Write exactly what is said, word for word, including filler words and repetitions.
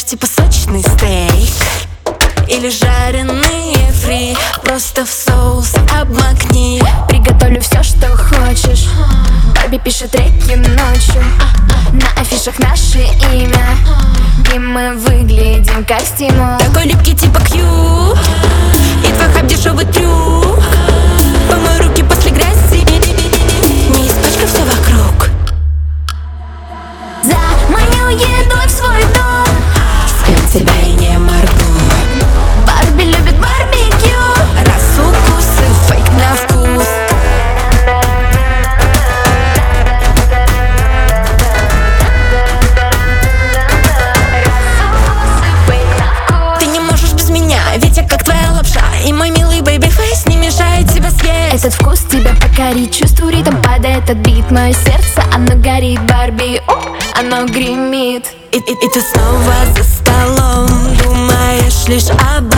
типа сочный стейк или жареные фри. Просто в соус обмакни. Приготовлю все, что хочешь. Барби пишет треки ночью. На афишах наше имя, и мы выглядим как стимул. Такой липкий типа Кью, и твой хайп дешевый трюк. Помой руки после грязи, не испачкай все вокруг. За мою еду в свой дом Съем тебя и не моргну. Барби любит барбекю. Раз укусы, фейк на вкус. Ты не можешь без меня, ведь я как твоя лапша. И мой милый бэйби фейс не мешает тебя съесть. Этот вкус тебя покорит, чувствую ритм, падает от бит. Мое сердце, оно горит, Барби, о, оно гремит. И, и, и ты снова за столом, думаешь лишь об